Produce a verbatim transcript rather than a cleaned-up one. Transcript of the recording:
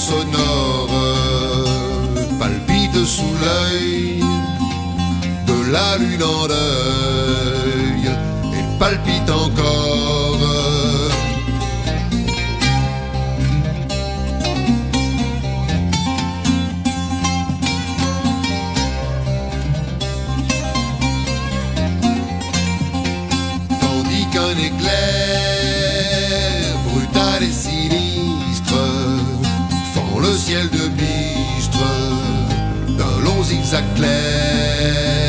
sonore palpite sous l'œil de la lune en deuil, et palpite encore. Tandis qu'un éclair brutal et sinistre fend le ciel de bistre d'un long zigzag clair.